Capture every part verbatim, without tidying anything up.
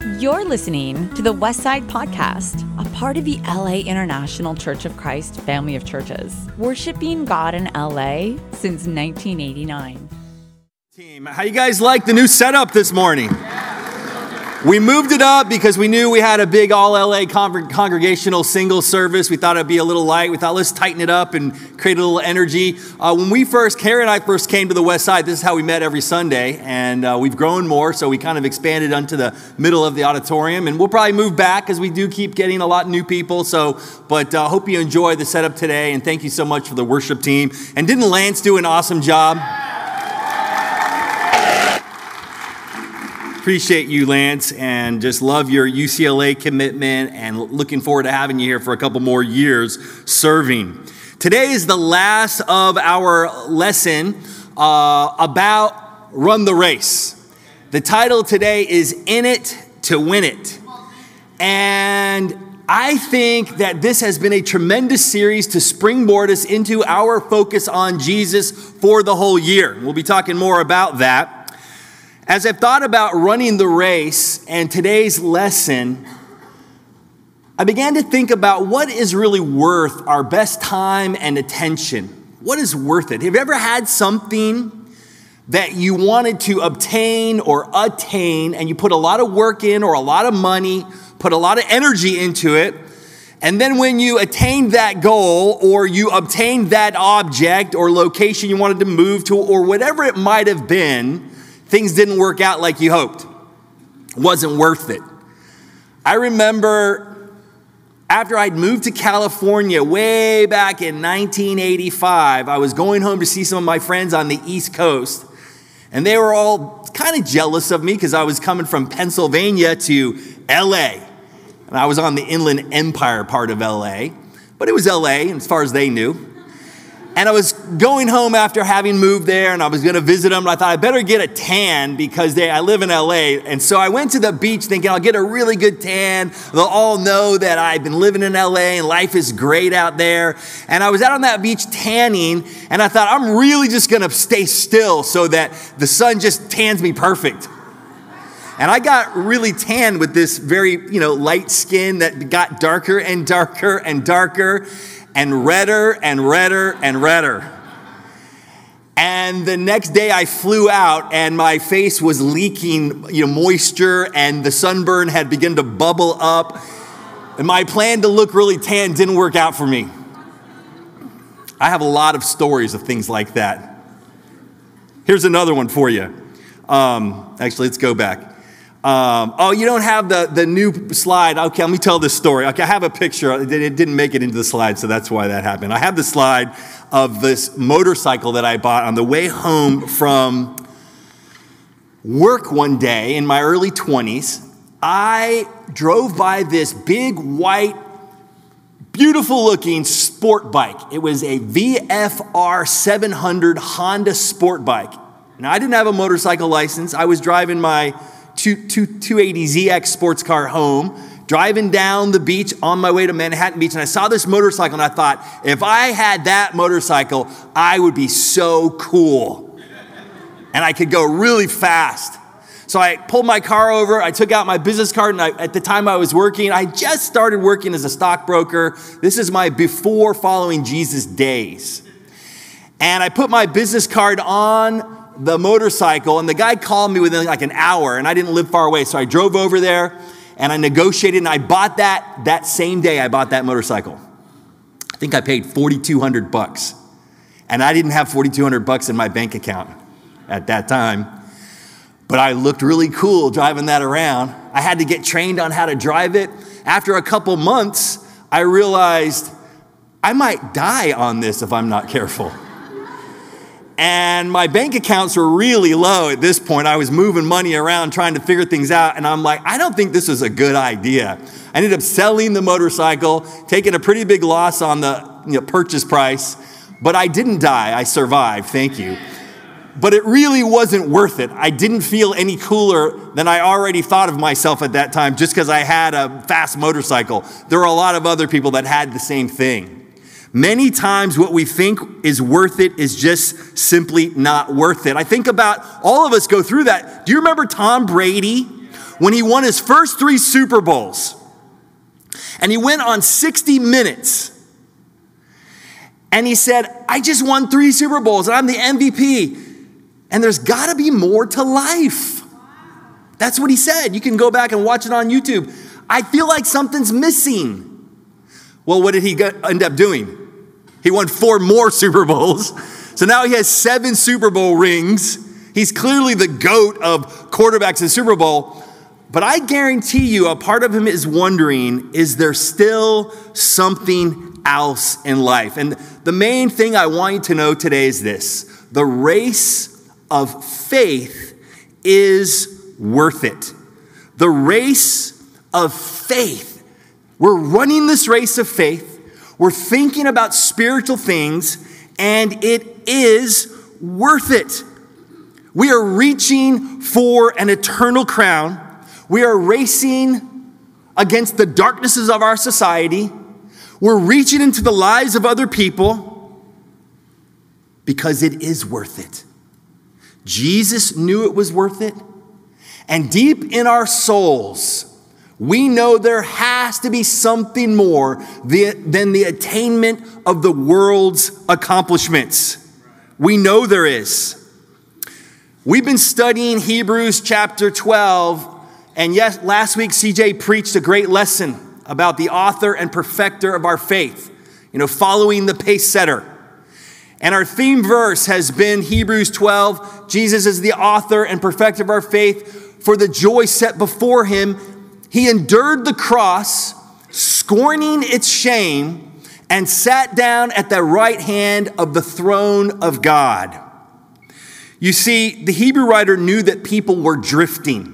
You're listening to the Westside Podcast, a part of the L A International Church of Christ family of churches, worshiping God in L A since nineteen eighty-nine. Team, how you guys like the new setup this morning? We moved it up because we knew we had a big all L A con- congregational single service. We thought it'd be a little light. We thought, let's tighten it up and create a little energy. Uh, when we first, Carrie and I first came to the West Side, this is how we met every Sunday. And uh, we've grown more, so we kind of expanded onto the middle of the auditorium. And we'll probably move back because we do keep getting a lot of new people. So, but I uh, hope you enjoy the setup today. And thank you so much for the worship team. And didn't Lance do an awesome job? Appreciate you, Lance, and just love your U C L A commitment and looking forward to having you here for a couple more years serving. Today is the last of our lesson uh, about Run the Race. The title today is In It to Win It. And I think that this has been a tremendous series to springboard us into our focus on Jesus for the whole year. We'll be talking more about that. As I've thought about running the race and today's lesson, I began to think about what is really worth our best time and attention. What is worth it? Have you ever had something that you wanted to obtain or attain, and you put a lot of work in or a lot of money, put a lot of energy into it, and then when you attained that goal or you obtained that object or location you wanted to move to or whatever it might have been, things didn't work out like you hoped. Wasn't worth it. I remember after I'd moved to California way back in nineteen eighty-five, I was going home to see some of my friends on the East Coast, and they were all kind of jealous of me because I was coming from Pennsylvania to L A, and I was on the Inland Empire part of L A, but it was L A as far as they knew. And I was going home after having moved there, and I was going to visit them. And I thought I better get a tan because they, I live in L A. And so I went to the beach thinking I'll get a really good tan. They'll all know that I've been living in L A and life is great out there. And I was out on that beach tanning, and I thought I'm really just going to stay still so that the sun just tans me perfect. And I got really tan with this very, you know, light skin that got darker and darker and darker. And redder and redder and redder. And the next day I flew out and my face was leaking, you know, moisture, and the sunburn had begun to bubble up. And my plan to look really tan didn't work out for me. I have a lot of stories of things like that. Here's another one for you. Um, actually, let's go back. Um, oh, you don't have the, the new slide. Okay, let me tell this story. Okay, I have a picture. It, it didn't make it into the slide, so that's why that happened. I have the slide of this motorcycle that I bought on the way home from work one day in my early twenties. I drove by this big, white, beautiful-looking sport bike. It was a V F R seven hundred Honda sport bike. Now, I didn't have a motorcycle license. I was driving my two eighty Z X sports car home, driving down the beach on my way to Manhattan Beach, and I saw this motorcycle, and I thought, if I had that motorcycle, I would be so cool. And I could go really fast. So I pulled my car over, I took out my business card, and I, at the time I was working, I just started working as a stockbroker. This is my before following Jesus days. And I put my business card on the motorcycle, and the guy called me within like an hour, and I didn't live far away, so I drove over there, and I negotiated, and I bought that, that same day I bought that motorcycle. I think I paid forty-two hundred bucks, and I didn't have forty-two hundred bucks in my bank account at that time, but I looked really cool driving that around. I had to get trained on how to drive it. After a couple months, I realized I might die on this if I'm not careful. And my bank accounts were really low at this point. I was moving money around trying to figure things out. And I'm like, I don't think this is a good idea. I ended up selling the motorcycle, taking a pretty big loss on the you know, purchase price. But I didn't die. I survived. Thank you. But it really wasn't worth it. I didn't feel any cooler than I already thought of myself at that time just because I had a fast motorcycle. There were a lot of other people that had the same thing. Many times what we think is worth it is just simply not worth it. I think about all of us go through that. Do you remember Tom Brady when he won his first three Super Bowls. And he went on sixty minutes. And he said, I just won three Super Bowls and I'm the M V P. And there's got to be more to life. That's what he said. You can go back and watch it on YouTube. I feel like something's missing. Well, what did he get, end up doing? He won four more Super Bowls. So now he has seven Super Bowl rings. He's clearly the GOAT of quarterbacks in Super Bowl. But I guarantee you a part of him is wondering, is there still something else in life? And the main thing I want you to know today is this. The race of faith is worth it. The race of faith. We're running this race of faith. We're thinking about spiritual things, and it is worth it. We are reaching for an eternal crown. We are racing against the darknesses of our society. We're reaching into the lives of other people because it is worth it. Jesus knew it was worth it. And deep in our souls, we know there has to be something more than the attainment of the world's accomplishments. We know there is. We've been studying Hebrews chapter twelve. And yes, last week, C J preached a great lesson about the author and perfecter of our faith, you know, following the pace setter. And our theme verse has been Hebrews twelve. Jesus is the author and perfecter of our faith. For the joy set before him, he endured the cross, scorning its shame, and sat down at the right hand of the throne of God. You see, the Hebrew writer knew that people were drifting.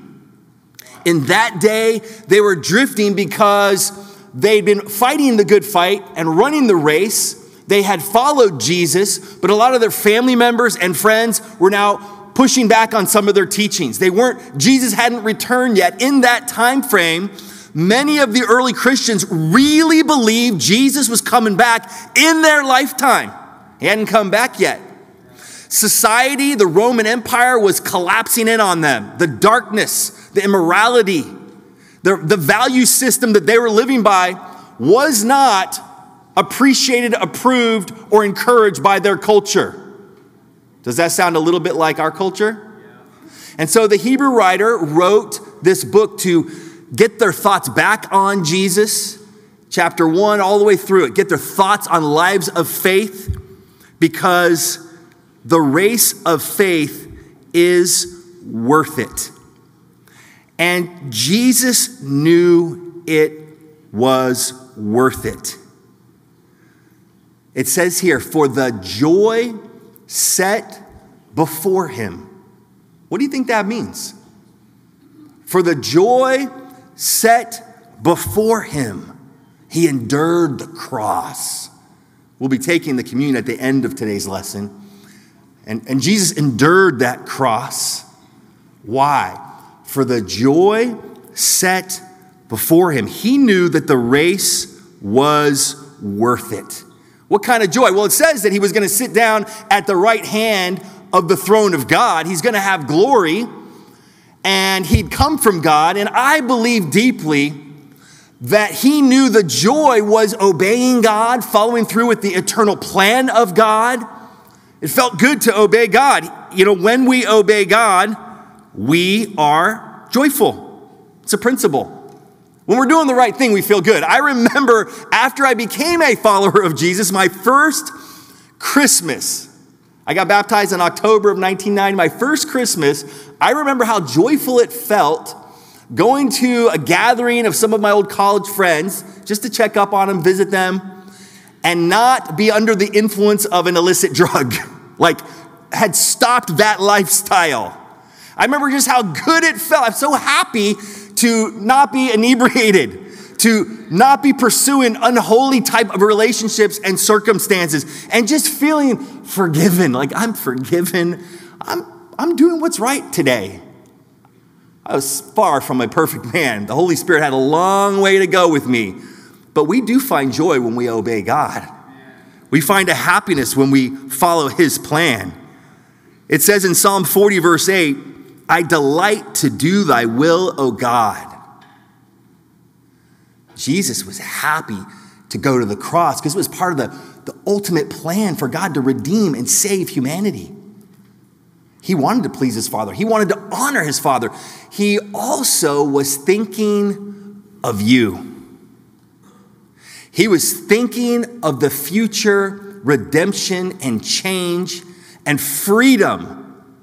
In that day, they were drifting because they'd been fighting the good fight and running the race. They had followed Jesus, but a lot of their family members and friends were now pushing back on some of their teachings. They weren't, Jesus hadn't returned yet. In that time frame, many of the early Christians really believed Jesus was coming back in their lifetime. He hadn't come back yet. Society, the Roman Empire, was collapsing in on them. The darkness, the immorality, the, the value system that they were living by was not appreciated, approved, or encouraged by their culture. Does that sound a little bit like our culture? Yeah. And so the Hebrew writer wrote this book to get their thoughts back on Jesus, chapter one, all the way through it. Get their thoughts on lives of faith, because the race of faith is worth it. And Jesus knew it was worth it. It says here, for the joy set before him. What do you think that means? For the joy set before him, he endured the cross. We'll be taking the communion at the end of today's lesson. And, and Jesus endured that cross. Why? For the joy set before him. He knew that the race was worth it. What kind of joy? Well, it says that he was going to sit down at the right hand of the throne of God. He's going to have glory, and he'd come from God. And I believe deeply that he knew the joy was obeying God, following through with the eternal plan of God. It felt good to obey God. You know, when we obey God, we are joyful. It's a principle. When we're doing the right thing, we feel good. I remember after I became a follower of Jesus, my first Christmas, I got baptized in October of nineteen ninety. My first Christmas, I remember how joyful it felt going to a gathering of some of my old college friends just to check up on them, visit them, and not be under the influence of an illicit drug. Like, had stopped that lifestyle. I remember just how good it felt. I'm so happy to not be inebriated, to not be pursuing unholy type of relationships and circumstances, and just feeling forgiven. Like, I'm forgiven. I'm, I'm doing what's right today. I was far from a perfect man. The Holy Spirit had a long way to go with me. But we do find joy when we obey God. We find a happiness when we follow his plan. It says in Psalm forty, verse eight, I delight to do thy will, O God. Jesus was happy to go to the cross because it was part of the, the ultimate plan for God to redeem and save humanity. He wanted to please his Father. He wanted to honor his Father. He also was thinking of you. He was thinking of the future redemption and change and freedom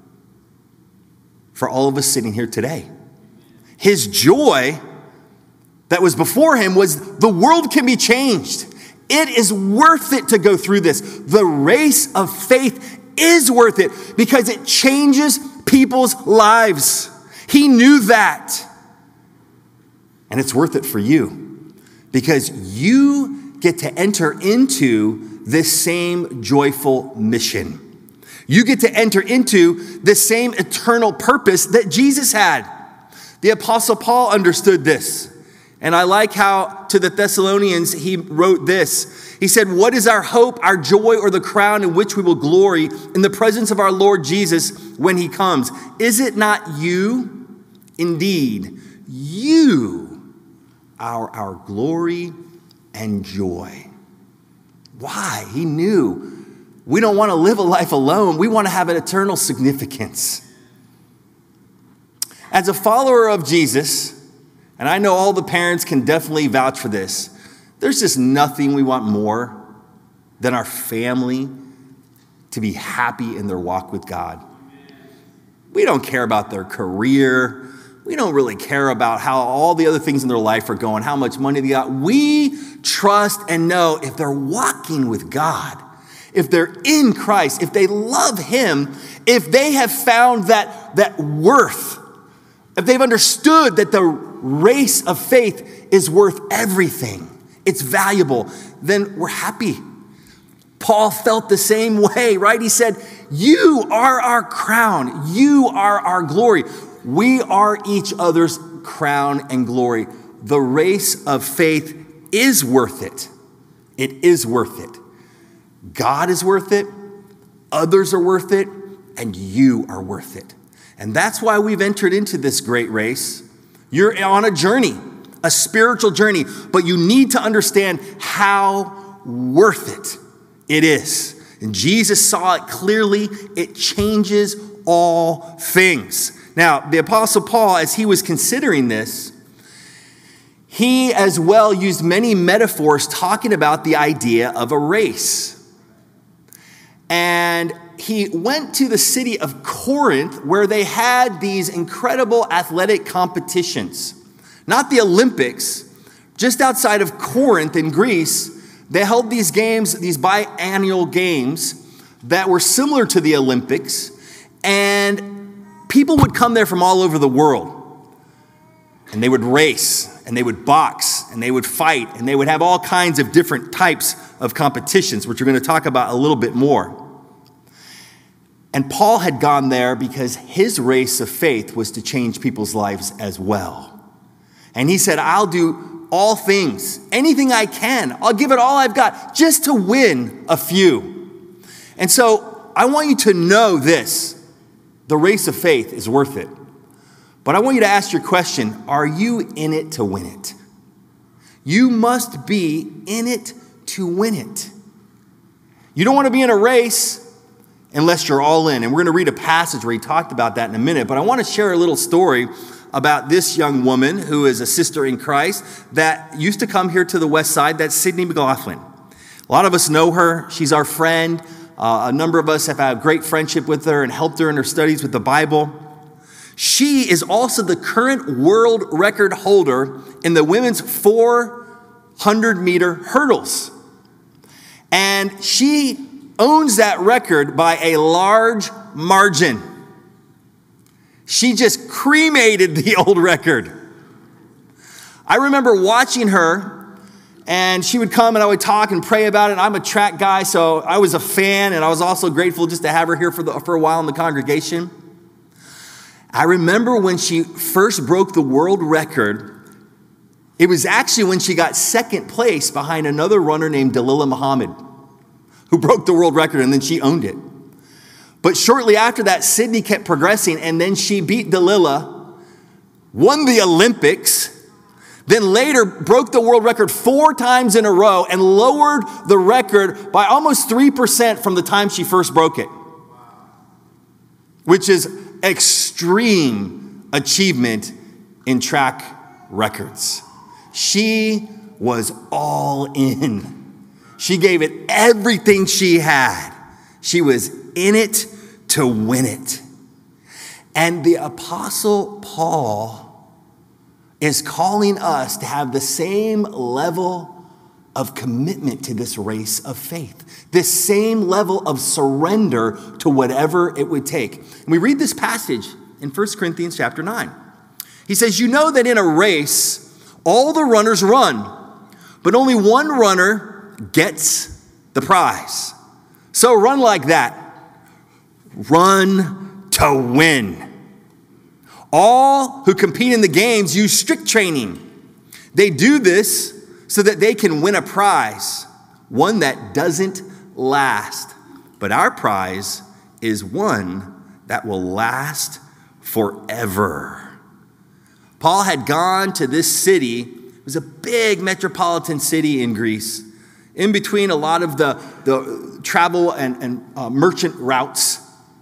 for all of us sitting here today. His joy that was before him was the world can be changed. It is worth it to go through this. The race of faith is worth it because it changes people's lives. He knew that. And it's worth it for you because you get to enter into this same joyful mission. You get to enter into the same eternal purpose that Jesus had. The Apostle Paul understood this. And I like how to the Thessalonians he wrote this. He said, what is our hope, our joy, or the crown in which we will glory in the presence of our Lord Jesus when he comes? Is it not you? Indeed, you are our glory and joy. Why? He knew we don't want to live a life alone. We want to have an eternal significance. As a follower of Jesus, and I know all the parents can definitely vouch for this, there's just nothing we want more than our family to be happy in their walk with God. We don't care about their career. We don't really care about how all the other things in their life are going, how much money they got. We trust and know if they're walking with God, if they're in Christ, if they love him, if they have found that, that worth, if they've understood that the race of faith is worth everything, it's valuable, then we're happy. Paul felt the same way, right? He said, you are our crown. You are our glory. We are each other's crown and glory. The race of faith is worth it. It is worth it. God is worth it. Others are worth it. And you are worth it. And that's why we've entered into this great race. You're on a journey, a spiritual journey, but you need to understand how worth it it is. And Jesus saw it clearly. It changes all things. Now, the Apostle Paul, as he was considering this, he as well used many metaphors talking about the idea of a race. And he went to the city of Corinth where they had these incredible athletic competitions. Not the Olympics, just outside of Corinth in Greece, they held these games, these biannual games that were similar to the Olympics, and people would come there from all over the world. And they would race, and they would box, and they would fight, and they would have all kinds of different types of competitions, which we're going to talk about a little bit more. And Paul had gone there because his race of faith was to change people's lives as well. And he said, I'll do all things, anything I can. I'll give it all I've got just to win a few. And so I want you to know this. The race of faith is worth it. But I want you to ask your question, are you in it to win it? You must be in it to win it. You don't want to be in a race unless you're all in. And we're going to read a passage where he talked about that in a minute. But I want to share a little story about this young woman who is a sister in Christ that used to come here to the West Side. That's Sydney McLaughlin. A lot of us know her. She's our friend. Uh, a number of us have had a great friendship with her and helped her in her studies with the Bible. She is also the current world record holder in the women's four hundred meter hurdles. And she owns that record by a large margin. She just cremated the old record. I remember watching her, and she would come and I would talk and pray about it. I'm a track guy, so I was a fan, and I was also grateful just to have her here for, the, for a while in the congregation. I remember when she first broke the world record, it was actually when she got second place behind another runner named Dalilah Muhammad, who broke the world record, and then she owned it. But shortly after that, Sydney kept progressing, and then she beat Delilah, won the Olympics, then later broke the world record four times in a row and lowered the record by almost three percent from the time she first broke it, which is extreme achievement in track records. She was all in. She gave it everything she had. She was in it to win it. And the Apostle Paul is calling us to have the same level of commitment to this race of faith, this same level of surrender to whatever it would take. And we read this passage in First Corinthians chapter nine. He says, you know that in a race, all the runners run, but only one runner gets the prize. So run like that. Run to win. All who compete in the games use strict training. They do this so that they can win a prize, one that doesn't last. But our prize is one that will last forever. Paul had gone to this city. It was a big metropolitan city in Greece, in between a lot of the, the travel and, and uh, merchant routes.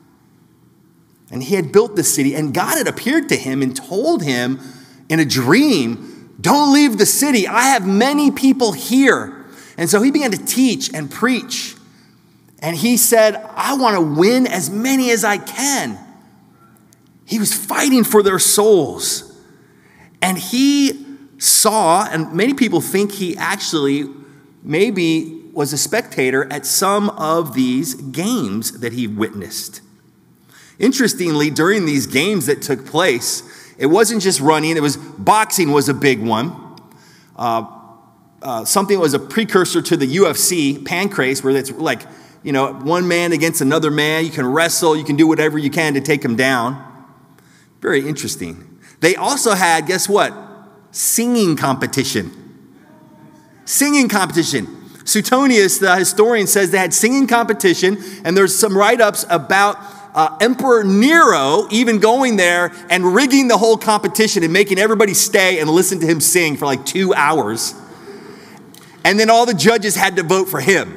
And he had built this city, and God had appeared to him and told him in a dream, don't leave the city. I have many people here. And so he began to teach and preach. And he said, I want to win as many as I can. He was fighting for their souls. And he saw, and many people think he actually maybe was a spectator at some of these games that he witnessed. Interestingly, during these games that took place, it wasn't just running, it was boxing was a big one. Uh, uh, something that was a precursor to the U F C, Pancrase, where it's like, you know, one man against another man. You can wrestle, you can do whatever you can to take him down. Very interesting. They also had, guess what? Singing competition. Singing competition. Suetonius, the historian, says they had singing competition, and there's some write-ups about Uh, Emperor Nero even going there and rigging the whole competition and making everybody stay and listen to him sing for like two hours. And then all the judges had to vote for him.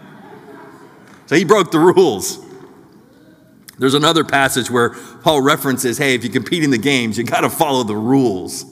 So he broke the rules. There's another passage where Paul references, hey, if you compete in the games, you got to follow the rules.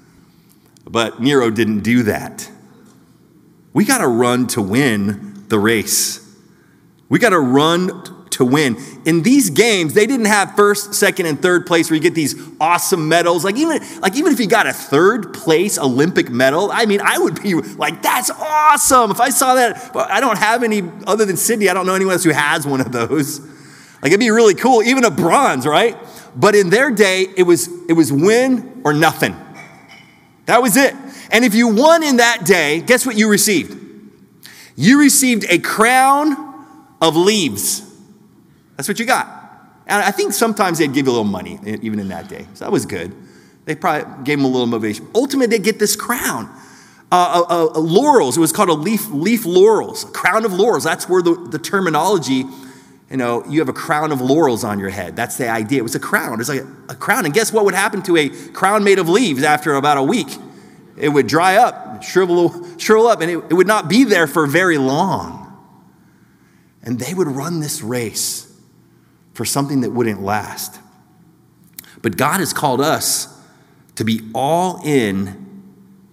But Nero didn't do that. We got to run to win the race. We got to run to win. In these games, they didn't have first, second, and third place where you get these awesome medals. Like even, like even if you got a third place Olympic medal, I mean, I would be like, that's awesome. If I saw that, but I don't have any other than Sydney. I don't know anyone else who has one of those. Like it'd be really cool, even a bronze, right? But in their day, it was, it was win or nothing. That was it. And if you won in that day, guess what you received? You received a crown of leaves. That's what you got. And I think sometimes they'd give you a little money, even in that day. So that was good. They probably gave them a little motivation. Ultimately, they get this crown. Uh, uh, uh, laurels, it was called a leaf leaf laurels, a crown of laurels. That's where the, the terminology, you know, you have a crown of laurels on your head. That's the idea. It was a crown. It's like a, a crown. And guess what would happen to a crown made of leaves after about a week? It would dry up, shrivel, shrivel up, and it, it would not be there for very long. And they would run this race for something that wouldn't last. But God has called us to be all in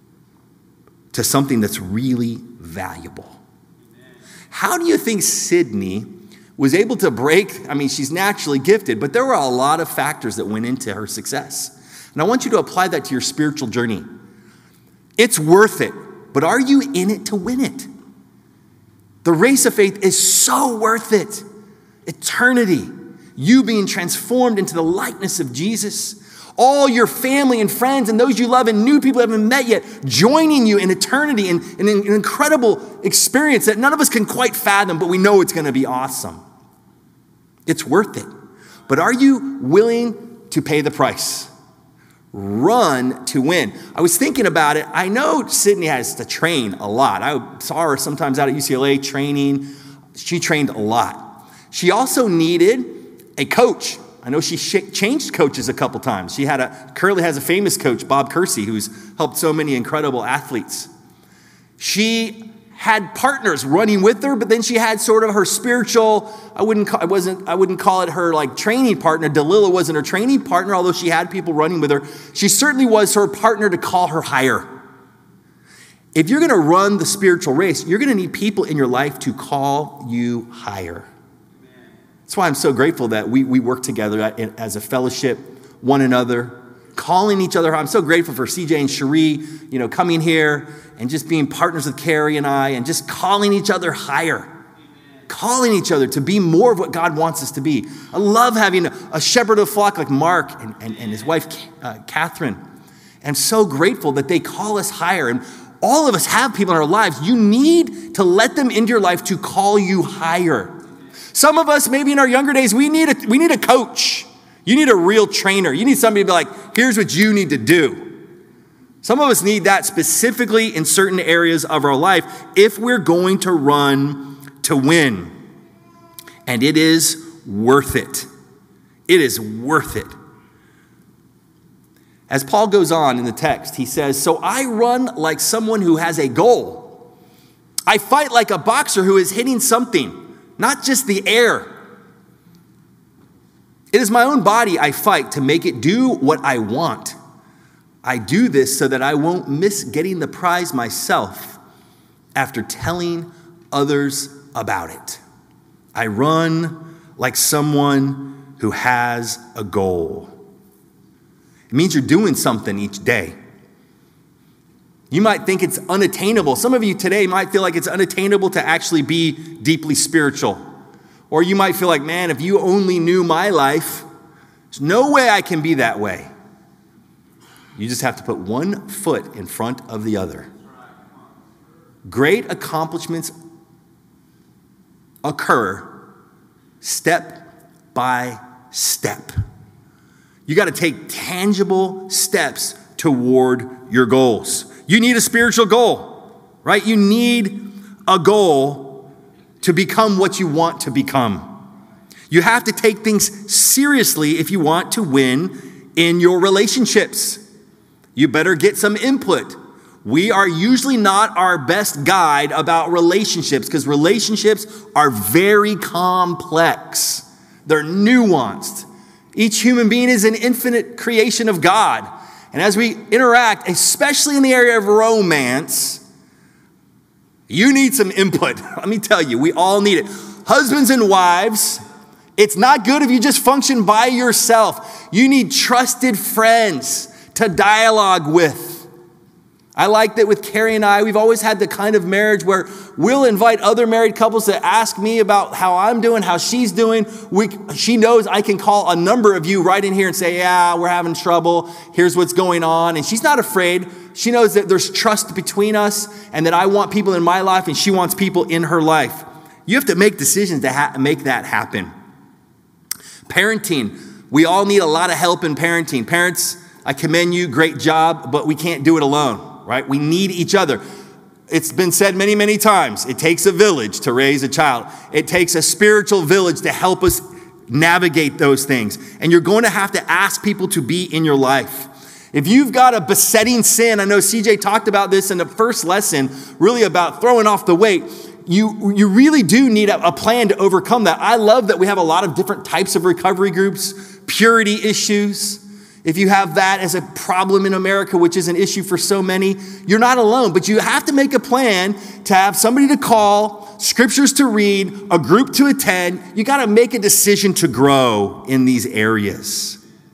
to something that's really valuable. How do you think Sydney was able to break? I mean, she's naturally gifted, but there were a lot of factors that went into her success. And I want you to apply that to your spiritual journey. It's worth it, but are you in it to win it? The race of faith is so worth it. Eternity. You being transformed into the likeness of Jesus. All your family and friends and those you love and new people you haven't met yet joining you in eternity in, in an incredible experience that none of us can quite fathom, but we know it's going to be awesome. It's worth it. But are you willing to pay the price? Run to win. I was thinking about it. I know Sydney has to train a lot. I saw her sometimes out at U C L A training. She trained a lot. She also needed a coach. I know she sh- changed coaches a couple times. She had a currently has a famous coach, Bob Kersey, who's helped so many incredible athletes. She had partners running with her, but then she had sort of her spiritual, I wouldn't call, I wasn't, I wouldn't call it her like training partner. Delilah wasn't her training partner, although she had people running with her. She certainly was her partner to call her higher. If you're going to run the spiritual race, you're going to need people in your life to call you higher. That's why I'm so grateful that we, we work together as a fellowship, one another, calling each other. I'm so grateful for C J and Cherie, you know, coming here and just being partners with Carrie and I and just calling each other higher, calling each other to be more of what God wants us to be. I love having a, a shepherd of flock like Mark and, and, and his wife, uh, Catherine. I'm so grateful that they call us higher. And all of us have people in our lives. You need to let them into your life to call you higher. Some of us, maybe in our younger days, we need a, we need a coach. You need a real trainer. You need somebody to be like, here's what you need to do. Some of us need that specifically in certain areas of our life if we're going to run to win. And it is worth it. It is worth it. As Paul goes on in the text, he says, so I run like someone who has a goal. I fight like a boxer who is hitting something. Not just the air. It is my own body I fight to make it do what I want. I do this so that I won't miss getting the prize myself after telling others about it. I run like someone who has a goal. It means you're doing something each day. You might think it's unattainable. Some of you today might feel like it's unattainable to actually be deeply spiritual. Or you might feel like, man, if you only knew my life, there's no way I can be that way. You just have to put one foot in front of the other. Great accomplishments occur step by step. You got to take tangible steps toward your goals. You need a spiritual goal, right? You need a goal to become what you want to become. You have to take things seriously if you want to win in your relationships. You better get some input. We are usually not our best guide about relationships because relationships are very complex. They're nuanced. Each human being is an infinite creation of God. And as we interact, especially in the area of romance, you need some input. Let me tell you, we all need it. Husbands and wives, it's not good if you just function by yourself. You need trusted friends to dialogue with. I like that with Carrie and I, we've always had the kind of marriage where we'll invite other married couples to ask me about how I'm doing, how she's doing. We, she knows I can call a number of you right in here and say, yeah, we're having trouble. Here's what's going on. And she's not afraid. She knows that there's trust between us and that I want people in my life and she wants people in her life. You have to make decisions to ha- make that happen. Parenting. We all need a lot of help in parenting. Parents, I commend you. Great job, but we can't do it alone. Right? We need each other. It's been said many, many times. It takes a village to raise a child. It takes a spiritual village to help us navigate those things. And you're going to have to ask people to be in your life. If you've got a besetting sin, I know C J talked about this in the first lesson, really about throwing off the weight. You, you really do need a, a plan to overcome that. I love that we have a lot of different types of recovery groups, purity issues. If you have that as a problem in America, which is an issue for so many, you're not alone. But you have to make a plan to have somebody to call, scriptures to read, a group to attend. You got to make a decision to grow in these areas.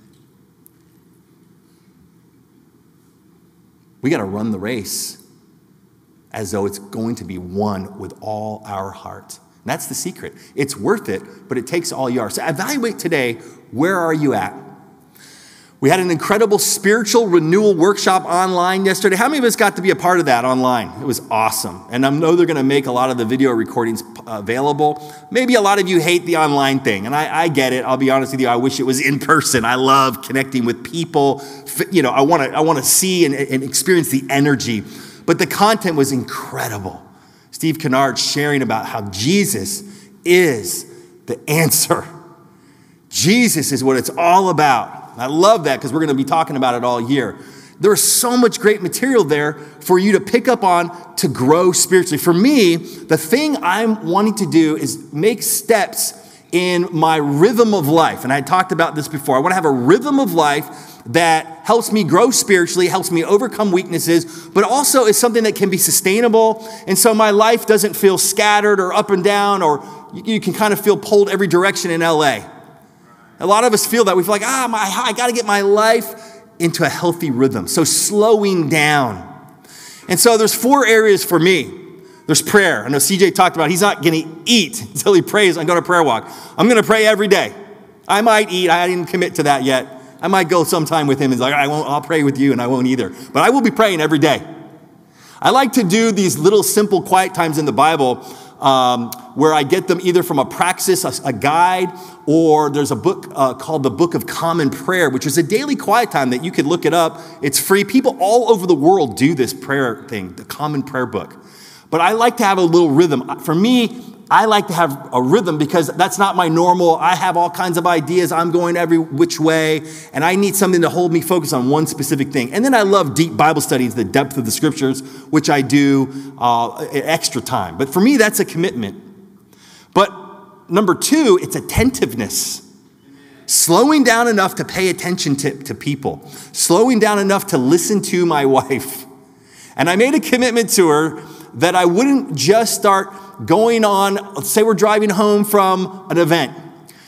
We got to run the race as though it's going to be won with all our heart. And that's the secret. It's worth it, but it takes all you are. So evaluate today, where are you at? We had an incredible spiritual renewal workshop online yesterday. How many of us got to be a part of that online? It was awesome. And I know they're going to make a lot of the video recordings available. Maybe a lot of you hate the online thing, and I, I get it. I'll be honest with you. I wish it was in person. I love connecting with people. You know, I want to I want to see and, and experience the energy. But the content was incredible. Steve Kennard sharing about how Jesus is the answer. Jesus is what it's all about. I love that because we're going to be talking about it all year. There's so much great material there for you to pick up on to grow spiritually. For me, the thing I'm wanting to do is make steps in my rhythm of life. And I talked about this before. I want to have a rhythm of life that helps me grow spiritually, helps me overcome weaknesses, but also is something that can be sustainable. And so my life doesn't feel scattered or up and down, or you can kind of feel pulled every direction in L A. A lot of us feel that. We feel like, ah, my, I got to get my life into a healthy rhythm. So slowing down. And so there's four areas for me. There's prayer. I know C J talked about he's not going to eat until he prays and go to prayer walk. I'm going to pray every day. I might eat. I didn't commit to that yet. I might go sometime with him and he's like, I won't, I'll pray with you and I won't either. But I will be praying every day. I like to do these little simple quiet times in the Bible um, where I get them either from a praxis, a, a guide, or there's a book uh, called the Book of Common Prayer, which is a daily quiet time that you could look it up. It's free. People all over the world do this prayer thing, the Common Prayer book. But I like to have a little rhythm. For me, I like to have a rhythm because that's not my normal. I have all kinds of ideas. I'm going every which way, and I need something to hold me focused on one specific thing. And then I love deep Bible studies, the depth of the scriptures, which I do uh, extra time. But for me, that's a commitment. But number two, it's attentiveness. Slowing down enough to pay attention to, to people. Slowing down enough to listen to my wife. And I made a commitment to her that I wouldn't just start going on, let's say we're driving home from an event.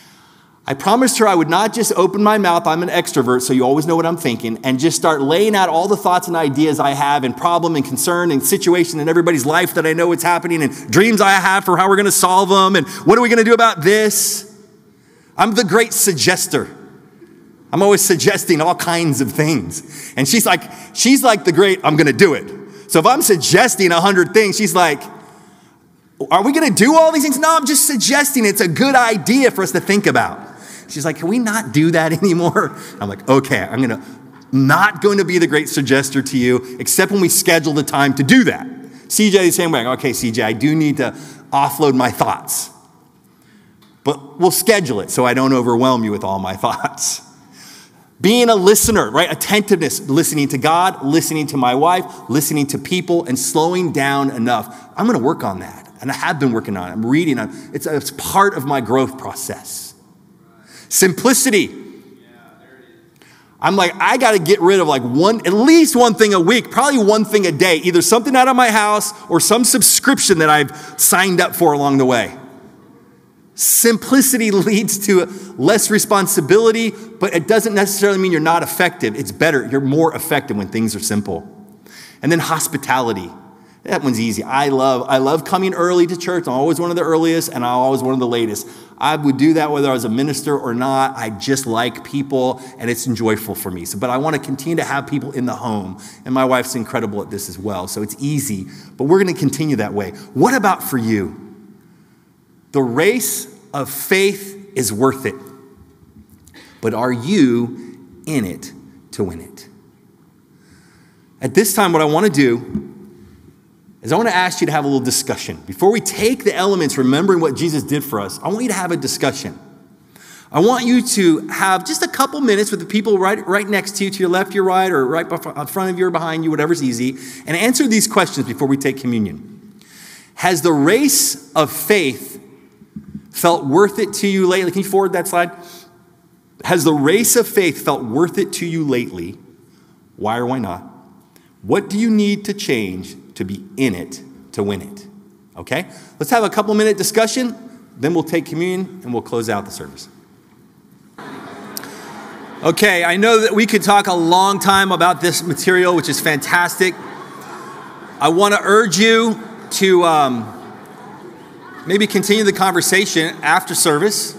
I promised her I would not just open my mouth, I'm an extrovert, so you always know what I'm thinking, and just start laying out all the thoughts and ideas I have and problem and concern and situation in everybody's life that I know what's happening and dreams I have for how we're going to solve them and what are we going to do about this. I'm the great suggester. I'm always suggesting all kinds of things. And she's like, she's like the great, I'm going to do it. So if I'm suggesting a hundred things, she's like, are we going to do all these things? No, I'm just suggesting it's a good idea for us to think about. She's like, can we not do that anymore? I'm like, okay, I'm going to, not going to be the great suggester to you, except when we schedule the time to do that. C J, the same way. Okay, C J, I do need to offload my thoughts. But we'll schedule it so I don't overwhelm you with all my thoughts. Being a listener, right? Attentiveness, listening to God, listening to my wife, listening to people, and slowing down enough. I'm going to work on that. And I have been working on it. I'm reading on it. It's, it's part of my growth process. Simplicity. I'm like, I got to get rid of like one, at least one thing a week, probably one thing a day, either something out of my house or some subscription that I've signed up for along the way. Simplicity leads to less responsibility, but it doesn't necessarily mean you're not effective. It's better. You're more effective when things are simple. And then hospitality. That one's easy. I love I love coming early to church. I'm always one of the earliest, and I'm always one of the latest. I would do that whether I was a minister or not. I just like people, and it's enjoyable for me. So, but I want to continue to have people in the home, and my wife's incredible at this as well. So it's easy, but we're going to continue that way. What about for you? The race of faith is worth it, but are you in it to win it? At this time, what I want to do is I want to ask you to have a little discussion. Before we take the elements, remembering what Jesus did for us, I want you to have a discussion. I want you to have just a couple minutes with the people right, right next to you, to your left, your right, or right in front of you or behind you, whatever's easy, and answer these questions before we take communion. Has the race of faith felt worth it to you lately? Can you forward that slide? Has the race of faith felt worth it to you lately? Why or why not? What do you need to change to be in it to win it? Okay? Let's have a couple minute discussion, then we'll take communion and we'll close out the service. Okay, I know that we could talk a long time about this material, which is fantastic. I want to urge you to um, maybe continue the conversation after service.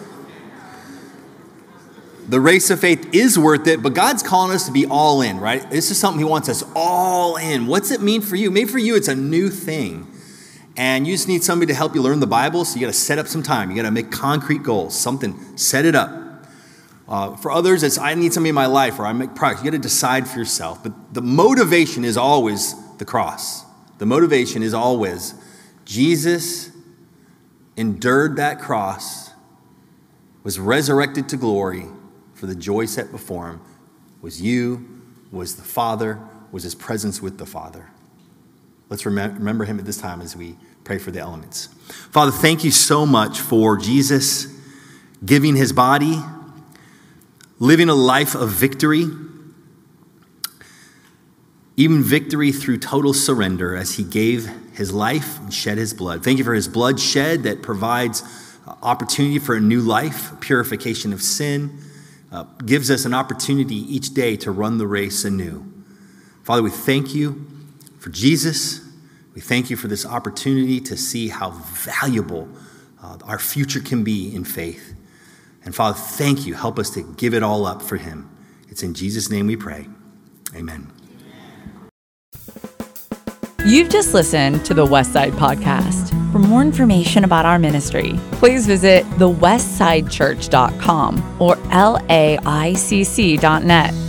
The race of faith is worth it, but God's calling us to be all in, right? This is something he wants us all in. What's it mean for you? Maybe for you, it's a new thing. And you just need somebody to help you learn the Bible, so you got to set up some time. You got to make concrete goals, something, set it up. Uh, for others, it's I need somebody in my life, or I make progress. You got to decide for yourself. But the motivation is always the cross. The motivation is always Jesus endured that cross was resurrected to glory for the joy set before him, was you, was the Father, was his presence with the Father. Let's rem- remember him at this time as we pray for the elements. Father, thank you so much for Jesus giving his body, living a life of victory, even victory through total surrender as he gave his life and shed his blood. Thank you for his blood shed that provides opportunity for a new life, purification of sin, uh, gives us an opportunity each day to run the race anew. Father, we thank you for Jesus. We thank you for this opportunity to see how valuable uh, our future can be in faith. And Father, thank you. Help us to give it all up for him. It's in Jesus' name we pray. Amen. You've just listened to the Westside Podcast. For more information about our ministry, please visit the westside church dot com or L A I C C dot net.